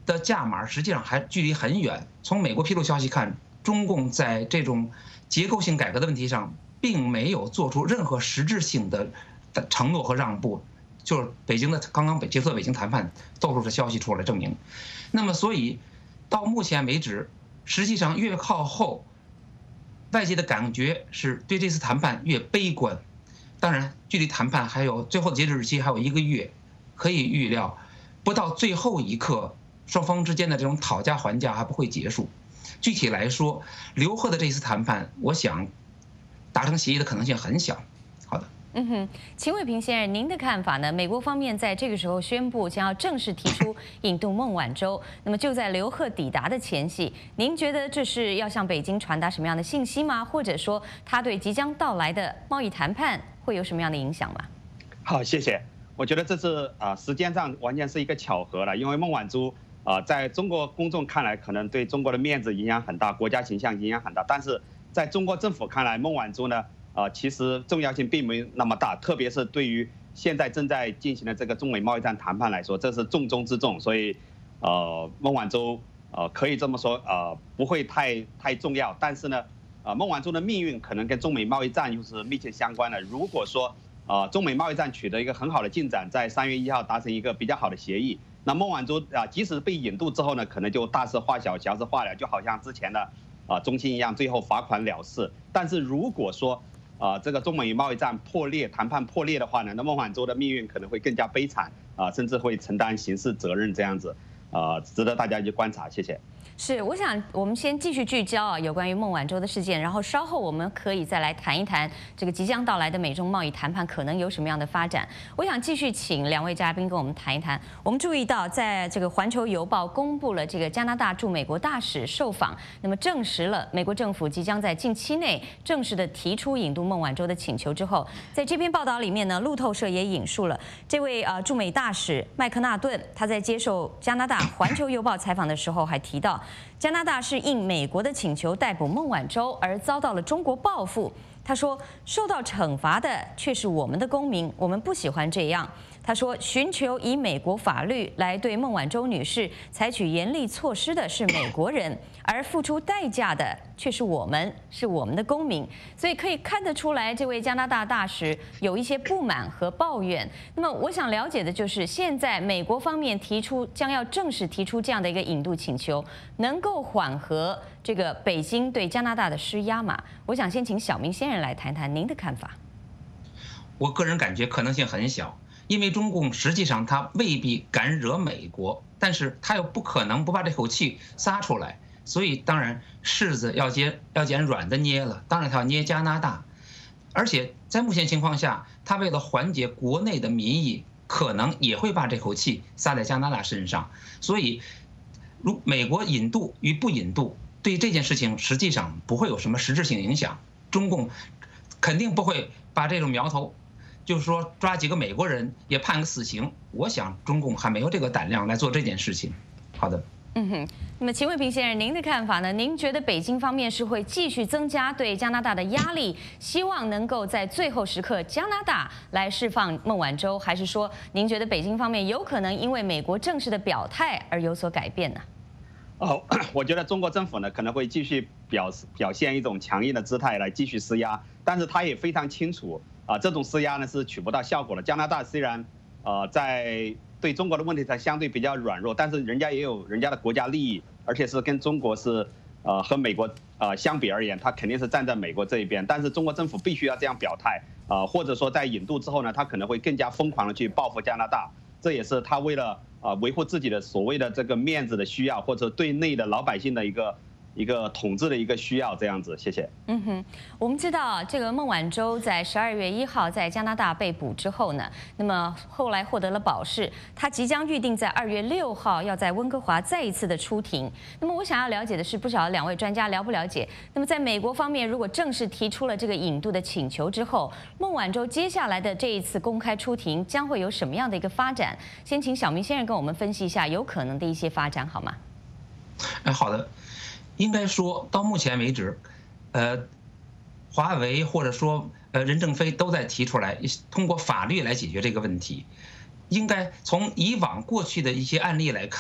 的价码实际上还距离很远。从美国披露消息看，中共在这种结构性改革的问题上，并没有做出任何实质性的承诺和让步。就是北京的刚刚结束的北京谈判透露的消息出来证明。那么，所以到目前为止，实际上越靠后，外界的感觉是对这次谈判越悲观。当然，距离谈判还有最后的截止日期还有1个月，可以预料，不到最后一刻，双方之间的这种讨价还价还不会结束。具体来说，刘鹤的这次谈判，我想达成协议的可能性很小。好的。 秦伟平先生，您的看法呢？美国方面在这个时候宣布将要正式提出引渡孟晚舟，那么就在刘鹤抵达的前夕，您觉得这是要向北京传达什么样的信息吗？或者说，他对即将到来的贸易谈判会有什么样的影响吗？ 好，谢谢。我觉得这是时间上完全是一个巧合了，因为孟晚舟在中国公众看来，可能对中国的面子影响很大，国家形象影响很大，但是在中国政府看来，孟晚舟呢？其实重要性并没那么大，特别是对于现在正在进行的这个中美贸易战谈判来说，这是重中之重。所以，孟晚舟可以这么说，不会太重要。但是呢，孟晚舟的命运可能跟中美贸易战又是密切相关的。如果说中美贸易战取得一个很好的进展，在3月1号达成一个比较好的协议，那孟晚舟即使被引渡之后呢，可能就大事化小，小事化了，就好像之前的中兴一样，最后罚款了事。但是如果说这个中美贸易战破裂，谈判破裂的话呢，那孟晚舟的命运可能会更加悲惨甚至会承担刑事责任这样子，值得大家去观察。谢谢。 是，我想我们先继续聚焦有关于孟晚舟的事件，然后稍后我们可以再来谈一谈这个即将到来的美中贸易谈判可能有什么样的发展。我想继续请2位嘉宾跟我们谈一谈。我们注意到，在这个《环球邮报》公布了这个加拿大驻美国大使受访，那么证实了美国政府即将在近期内正式的提出引渡孟晚舟的请求之后，在这篇报道里面呢，路透社也引述了这位驻美大使麦克纳顿，他在接受加拿大《环球邮报》采访的时候还提到，加拿大是应美国的请求逮捕孟晚舟而遭到了中国报复。他说，受到惩罚的却是我们的公民，我们不喜欢这样。他说，寻求以美国法律来对孟晚舟女士采取严厉措施的是美国人，而付出代价的却是我们的公民。所以可以看得出来，这位加拿大大使有一些不满和抱怨。那么我想了解的就是，现在美国方面将要正式提出这样的一个引渡请求，能够缓和这个北京对加拿大的施压吗？我想先请小明先生来谈谈您的看法。 我个人感觉可能性很小。因为中共实际上他未必敢惹美国，但是他又不可能不把这口气撒出来，所以当然柿子要捡软的捏了，当然他要捏加拿大，而且在目前情况下，他为了缓解国内的民意，可能也会把这口气撒在加拿大身上，所以如美国引渡与不引渡，对这件事情实际上不会有什么实质性影响，中共肯定不会把这种苗头。就是说，抓几个美国人也判个死刑，我想中共还没有这个胆量来做这件事情。好的， 那么秦伟平先生，您的看法呢？您觉得北京方面是会继续增加对加拿大的压力，希望能够在最后时刻加拿大来释放孟晚舟，还是说您觉得北京方面有可能因为美国正式的表态而有所改变呢？ 我觉得中国政府呢可能会继续表现一种强硬的姿态来继续施压，但是他也非常清楚。这种施压呢是取不到效果的。加拿大虽然在对中国的问题上相对比较软弱，但是人家也有人家的国家利益，而且是跟中国是和美国相比而言，他肯定是站在美国这一边。但是中国政府必须要这样表态或者说在引渡之后呢，他可能会更加疯狂的去报复加拿大。这也是他为了维护自己的所谓的这个面子的需要，或者对内的老百姓的一个统治的一个需要，这样子。谢谢。 我们知道这个孟晚舟在12月1号在加拿大被捕之后呢，那么后来获得了保释，他即将预定在2月6号要在温哥华再一次的出庭。那么我想要了解的是，不晓得2位专家了不了解？那么在美国方面，如果正式提出了这个引渡的请求之后，孟晚舟接下来的这一次公开出庭将会有什么样的一个发展？先请小明先生跟我们分析一下有可能的一些发展好吗？ 好的。应该说到目前为止，华为或者说任正非都在提出来，通过法律来解决这个问题。应该从以往过去的一些案例来看，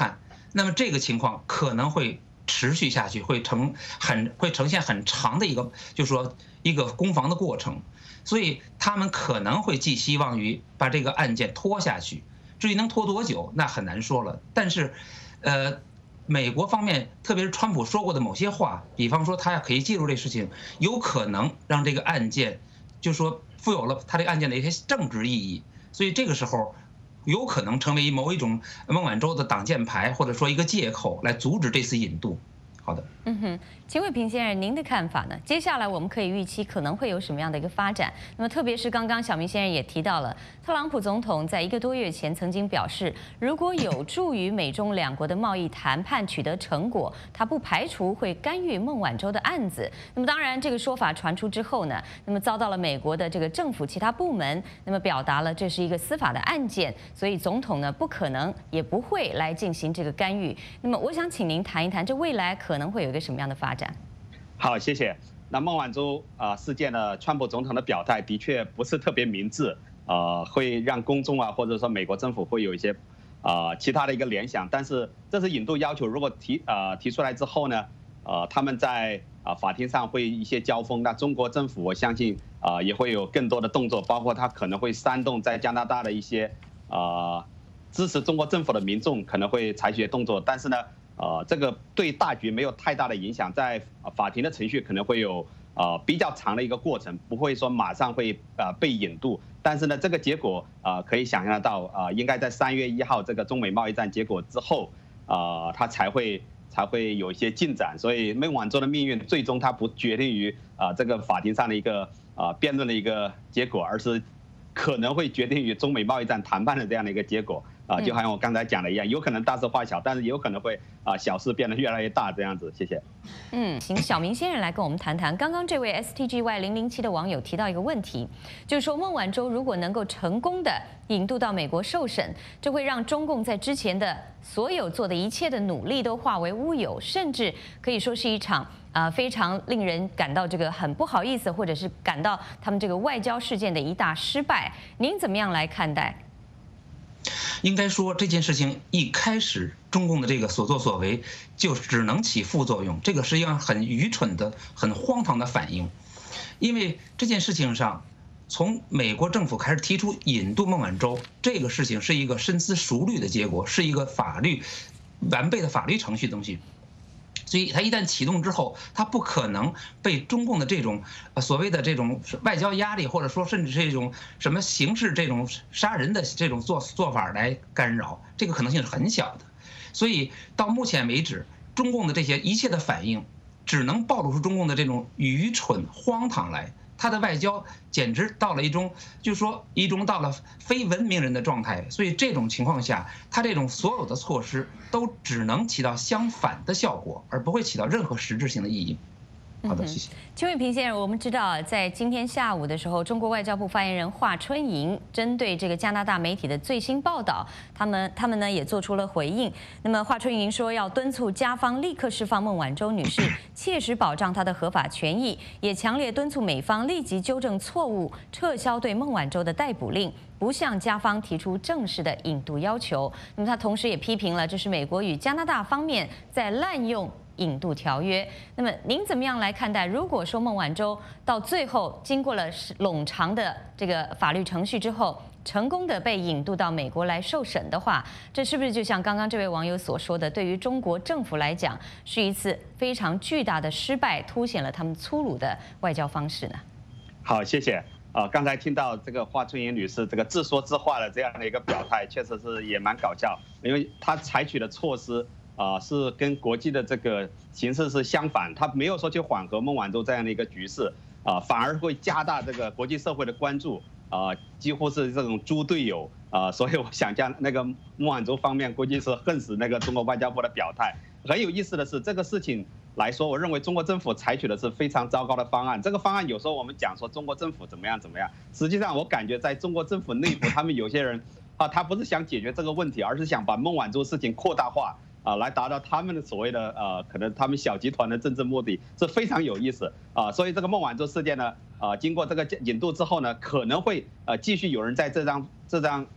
那么这个情况可能会持续下去，会呈现很长的一个，就是说一个攻防的过程。所以他们可能会寄希望于把这个案件拖下去，至于能拖多久，那很难说了。但是，美国方面，特别是川普说过的某些话，比方说他可以介入这事情，有可能让这个案件，就是说富有了他这个案件的一些政治意义。所以这个时候，有可能成为某一种孟晚舟的挡箭牌，或者说一个借口来阻止这次引渡。好的， 秦卫平先生，您的看法呢？接下来我们可以预期可能会有什么样的一个发展？那么特别是刚刚小明先生也提到了，特朗普总统在1个多月前曾经表示，如果有助于美中两国的贸易谈判取得成果，他不排除会干预孟晚舟的案子。那么当然，这个说法传出之后呢，那么遭到了美国的这个政府其他部门那么表达了这是一个司法的案件，所以总统呢不可能也不会来进行这个干预。那么我想请您谈一谈，这未来可能会有一个什么样的发展？ 好，谢谢。那孟晚舟事件呢，川普总统的表态的确不是特别明智，会让公众或者说美国政府会有一些其他的一个联想。但是这次引渡要求如果提出来之后呢，他们在法庭上会一些交锋。那中国政府我相信也会有更多的动作，包括他可能会煽动在加拿大的一些支持中国政府的民众可能会采取动作。但是呢，这个对大局没有太大的影响，在法庭的程序可能会有比较长的一个过程，不会说马上会被引渡。但是呢，这个结果可以想象得到，应该在3月1号这个中美贸易战结果之后，它才会有一些进展。所以孟晚舟的命运最终它不决定于这个法庭上的一个辩论的一个结果，而是可能会决定于中美贸易战谈判的这样的一个结果。就好像我刚才讲的一样，有可能大事化小，但是也有可能会小事变得越来越大这样子。谢谢。 请小明先生来跟我们谈谈。刚刚这位 STGY007 的网友提到一个问题，就是说孟晚舟如果能够成功的引渡到美国受审，这会让中共在之前的所有做的一切的努力都化为乌有，甚至可以说是一场非常令人感到这个很不好意思，或者是感到他们这个外交事件的一大失败。您怎么样来看待？ 应该说这件事情一开始，中共的这个所作所为就只能起副作用，这个实际上很愚蠢的、很荒唐的反应。因为这件事情上，从美国政府开始提出引渡孟晚舟，这个事情是一个深思熟虑的结果，是一个完备的法律程序的东西。所以它一旦启动之后，它不可能被中共的这种所谓的这种外交压力，或者说甚至是这种什么形式这种杀人的这种做法来干扰，这个可能性是很小的。所以到目前为止，中共的这些一切的反应，只能暴露出中共的这种愚蠢荒唐来。他的外交简直到了一种到了非文明人的状态，所以这种情况下，他这种所有的措施都只能起到相反的效果，而不会起到任何实质性的意义。好的，谢谢。 邱卫平先生，我们知道，在今天下午的时候，中国外交部发言人华春莹针对这个加拿大媒体的最新报道，他们呢也做出了回应。那么华春莹说，要敦促加方立刻释放孟晚舟女士，切实保障她的合法权益，也强烈敦促美方立即纠正错误，撤销对孟晚舟的逮捕令，不向加方提出正式的引渡要求。那么他同时也批评了，这是美国与加拿大方面在滥用引渡条约。那么您怎么样来看待？如果说孟晚舟到最后经过了冗长的这个法律程序之后，成功的被引渡到美国来受审的话，这是不是就像刚刚这位网友所说的，对于中国政府来讲是一次非常巨大的失败，凸显了他们粗鲁的外交方式呢？ 好，谢谢。刚才听到这个华春莹女士这个自说自话的这样的一个表态，确实是也蛮搞笑，因为她采取的措施是跟国际的这个形势是相反，他没有说去缓和孟晚舟这样的一个局势，反而会加大这个国际社会的关注，几乎是这种猪队友，所以我想将那个孟晚舟方面估计是恨死那个中国外交部的表态。很有意思的是，这个事情来说，我认为中国政府采取的是非常糟糕的方案。这个方案有时候我们讲说中国政府怎么样，实际上我感觉在中国政府内部，他们有些人他不是想解决这个问题，而是想把孟晚舟事情扩大化。来达到他们的所谓的可能他们小集团的政治目的，是非常有意思所以这个孟晚舟事件呢，经过这个引渡之后呢，可能会继续有人在这张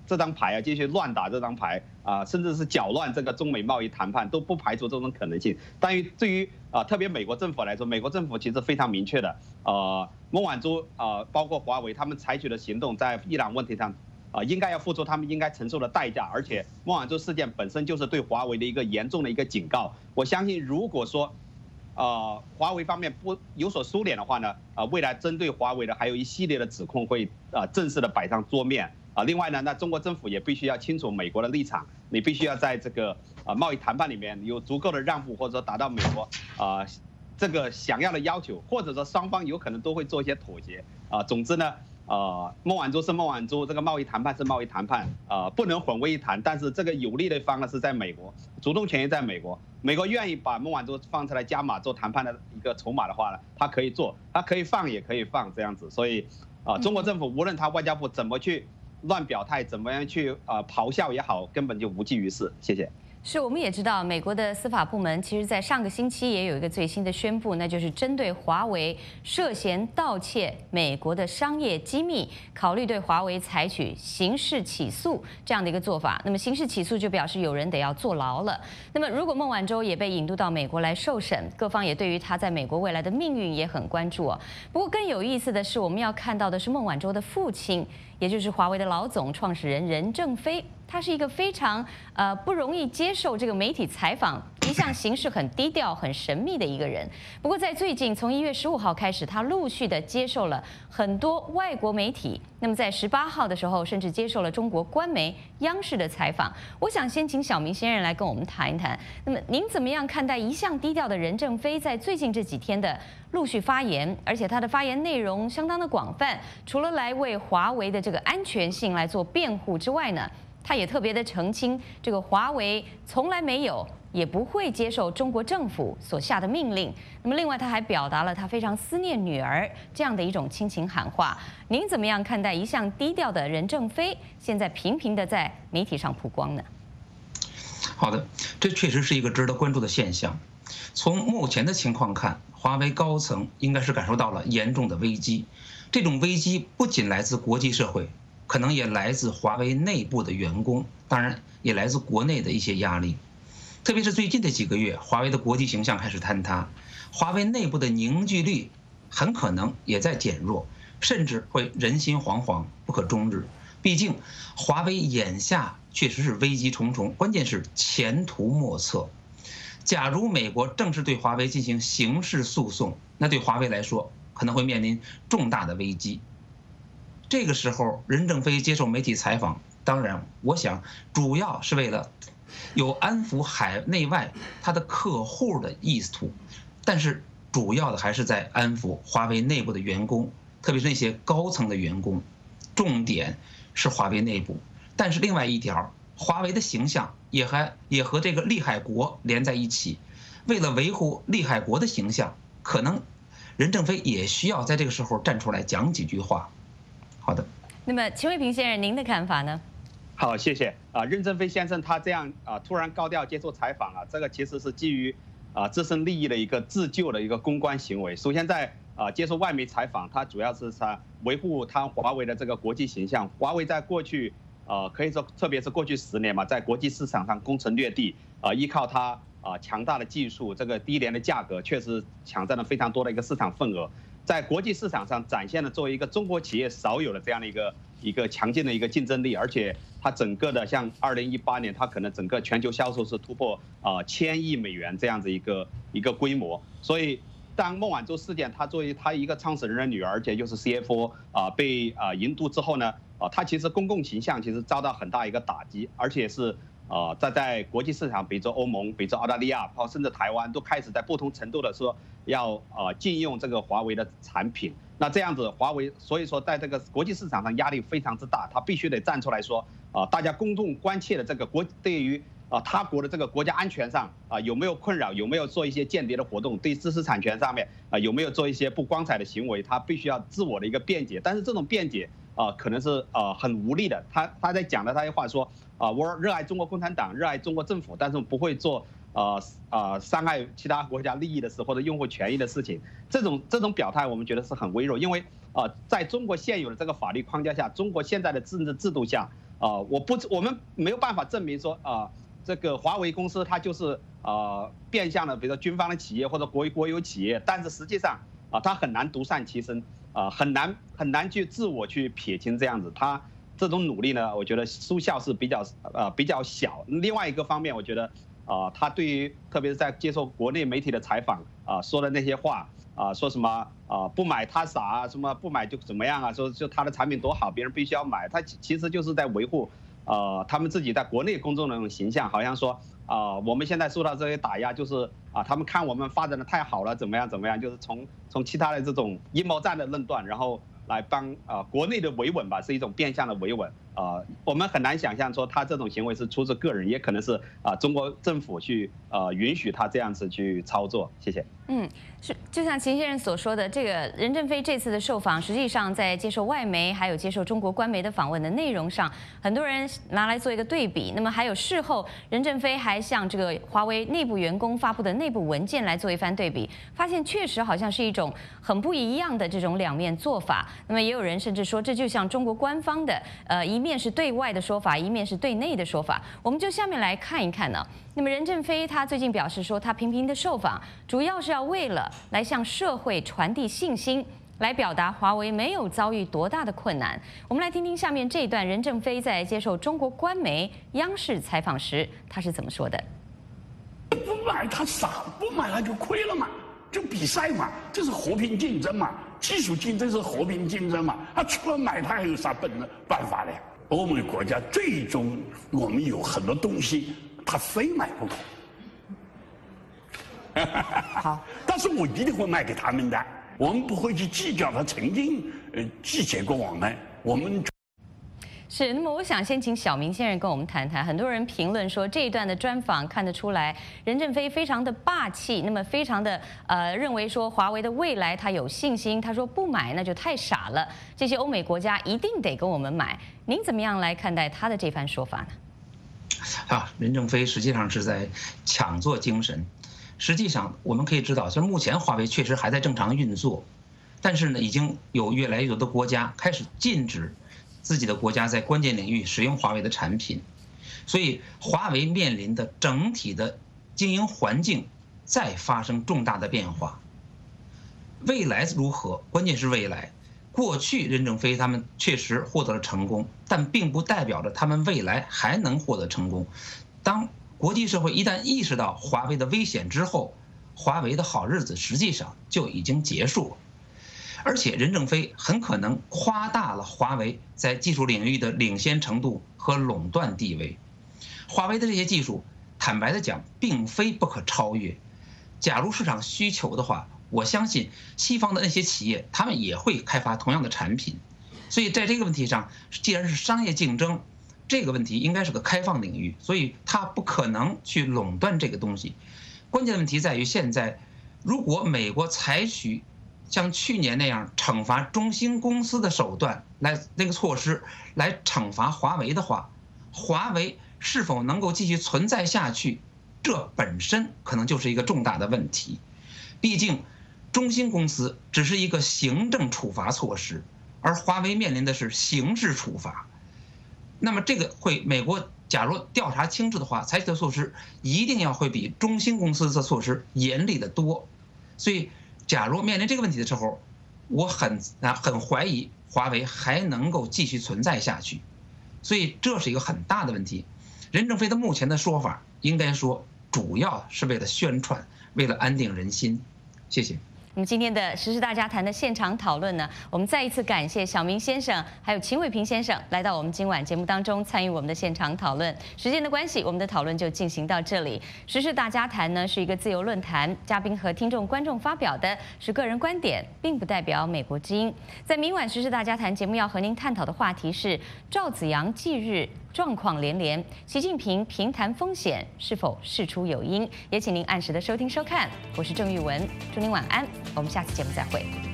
这张牌啊，继续乱打这张牌啊，甚至是搅乱这个中美贸易谈判，都不排除这种可能性。但对于特别美国政府来说，美国政府其实非常明确的，孟晚舟包括华为他们采取的行动，在伊朗问题上应该要付出他们应该承受的代价，而且孟晚舟事件本身就是对华为的一个严重的一个警告。我相信，如果说华为方面不有所收敛的话呢，未来针对华为的还有一系列的指控会正式的摆上桌面。另外呢，那中国政府也必须要清楚美国的立场，你必须要在这个贸易谈判里面有足够的让步，或者说达到美国这个想要的要求，或者说双方有可能都会做一些妥协。总之呢，孟晚舟是孟晚舟，这个贸易谈判是贸易谈判，不能混为一谈。但是这个有利的方呢是在美国，主动权也在美国，美国愿意把孟晚舟放出来加码做谈判的一个筹码的话呢，他可以做，他可以放也可以放这样子。所以中国政府无论他外交部怎么去乱表态，怎么样去咆哮也好，根本就无济于事。谢谢。 是，我们也知道，美国的司法部门其实在上个星期也有一个最新的宣布，那就是针对华为涉嫌盗窃美国的商业机密，考虑对华为采取刑事起诉这样的一个做法。那么刑事起诉就表示有人得要坐牢了。那么如果孟晚舟也被引渡到美国来受审，各方也对于他在美国未来的命运也很关注。不过更有意思的是，我们要看到的是孟晚舟的父亲，也就是华为的老总创始人任正非。他是一个非常不容易接受这个媒体采访，一向行事很低调、很神秘的一个人。不过在最近，从1月15号开始，他陆续的接受了很多外国媒体。那么在18号的时候，甚至接受了中国官媒央视的采访。我想先请小明先生来跟我们谈一谈。那么您怎么样看待一向低调的任正非在最近这几天的陆续发言？而且他的发言内容相当的广泛，除了来为华为的这个安全性来做辩护之外呢，他也特别的澄清，这个华为从来没有也不会接受中国政府所下的命令。那么另外他还表达了他非常思念女儿这样的一种亲情喊话。您怎么样看待一向低调的任正非现在频频的在媒体上曝光呢？ 好的，这确实是一个值得关注的现象。从目前的情况看，华为高层应该是感受到了严重的危机。这种危机不仅来自国际社会，可能也来自华为内部的员工，当然也来自国内的一些压力。特别是最近的几个月，华为的国际形象开始坍塌，华为内部的凝聚力很可能也在减弱，甚至会人心惶惶，不可终日。毕竟华为眼下确实是危机重重，关键是前途莫测。假如美国正式对华为进行刑事诉讼，那对华为来说可能会面临重大的危机。这个时候，任正非接受媒体采访，当然，我想主要是为了有安抚海内外他的客户的意图，但是主要的还是在安抚华为内部的员工，特别是那些高层的员工。重点是华为内部，但是另外一条，华为的形象也和这个利害国连在一起。为了维护利害国的形象，可能任正非也需要在这个时候站出来讲几句话。好的， 那么秦卫平先生，您的看法呢？ 好，谢谢。任正非先生他这样突然高调接受采访这个其实是基于自身利益的一个自救的一个公关行为。首先在接受外媒采访，他主要是维护他华为的这个国际形象。华为在过去可以说，特别是过去10年嘛，在国际市场上攻城略地，依靠它强大的技术，这个低廉的价格，确实抢占了非常多的一个市场份额。在国际市场上展现了作为一个中国企业少有的这样的一个强劲的一个竞争力，而且它整个的像2018年，它可能整个全球销售是突破1000亿美元这样子一个规模。所以当孟晚舟事件，他作为他一个创始人的女儿，而且又是 CFO 被引渡之后呢，他其实公共形象其实遭到很大一个打击，而且是在国际市场，比如说欧盟、比如说澳大利亚，甚至台湾，都开始在不同程度的说要禁用这个华为的产品。那这样子，华为所以说在这个国际市场上压力非常之大，他必须得站出来说，大家公众关切的这个对于他国的这个国家安全上有没有困扰，有没有做一些间谍的活动，对知识产权上面有没有做一些不光彩的行为，他必须要自我的一个辩解。但是这种辩解可能是很无力的。他在讲的他的话说我热爱中国共产党，热爱中国政府，但是不会做伤害其他国家利益的事或者用户权益的事情。这种表态我们觉得是很微弱，因为在中国现有的这个法律框架下，中国现在的政治制度下我们没有办法证明说这个华为公司它就是变相的，比如说军方的企业或者国有企业，但是实际上它很难独善其身，很难去自我去撇清这样子，它这种努力呢，我觉得收效是比较小。另外一个方面，我觉得他对于特别是在接受国内媒体的采访说的那些话说什么不买他傻，什么不买就怎么样说就他的产品多好，别人必须要买，他其实就是在维护他们自己在国内公众的那种形象，好像说我们现在受到这些打压，就是他们看我们发展的太好了，怎么样，就是从其他的这种阴谋战的论断，然后来帮国内的维稳吧，是一种变相的维稳。我们很难想象说他这种行为是出自个人，也可能是中国政府去允许他这样子去操作。谢谢。 是，就像秦先生所说的，这个任正非这次的受访，实际上在接受外媒还有接受中国官媒的访问的内容上，很多人拿来做一个对比。那么还有事后，任正非还向这个华为内部员工发布的内部文件来做一番对比，发现确实好像是一种很不一样的这种两面做法。那么也有人甚至说，这就像中国官方的一面是对外的说法，一面是对内的说法。我们就下面来看一看呢。那么任正非他最近表示说，他频频的受访，主要是要为了来向社会传递信心，来表达华为没有遭遇多大的困难。我们来听听下面这一段任正非在接受中国官媒央视采访时，他是怎么说的。 不买他傻，不买他就亏了嘛，就比赛嘛，这是和平竞争嘛，技术竞争是和平竞争嘛，他除了买他还有啥办法呢？欧美国家最终我们有很多东西他非买不可。 好， 但是我一定会卖给他们的，我们不会去计较他曾经拒绝过我们，我们。 是，那么我想先请小明先生跟我们谈谈。很多人评论说这一段的专访看得出来，任正非非常的霸气，那么非常的认为说华为的未来他有信心。他说不买那就太傻了，这些欧美国家一定得跟我们买。您怎么样来看待他的这番说法呢？ 任正非实际上是在抢做精神。实际上我们可以知道，就是目前华为确实还在正常运作，但是呢，已经有越来越多的国家开始禁止自己的国家在关键领域使用华为的产品，所以华为面临的整体的经营环境再发生重大的变化。未来如何？关键是未来。过去任正非他们确实获得了成功，但并不代表着他们未来还能获得成功。当国际社会一旦意识到华为的危险之后，华为的好日子实际上就已经结束了。而且任正非很可能夸大了华为在技术领域的领先程度和垄断地位。华为的这些技术，坦白的讲，并非不可超越。假如市场需求的话，我相信西方的那些企业，他们也会开发同样的产品。所以在这个问题上，既然是商业竞争，这个问题应该是个开放领域，所以它不可能去垄断这个东西。关键的问题在于，现在如果美国采取像去年那样惩罚中兴公司的手段那个措施来惩罚华为的话，华为是否能够继续存在下去，这本身可能就是一个重大的问题。毕竟中兴公司只是一个行政处罚措施，而华为面临的是刑事处罚。那么这个美国假如调查清楚的话，采取的措施一定要会比中兴公司的措施严厉得多。所以假如面临这个问题的时候，我很怀疑华为还能够继续存在下去，所以这是一个很大的问题。任正非的目前的说法，应该说主要是为了宣传，为了安定人心。谢谢。 我们今天的时事大家谈的现场讨论呢，我们再一次感谢小明先生还有秦伟平先生来到我们今晚节目当中参与我们的现场讨论。时间的关系，我们的讨论就进行到这里。时事大家谈呢是一个自由论坛，嘉宾和听众观众发表的是个人观点，并不代表美国之音。在明晚时事大家谈节目要和您探讨的话题是赵紫阳忌日状况连连，习近平平谈风险是否事出有因？也请您按时的收听收看。我是郑玉文，祝您晚安，我们下次节目再会。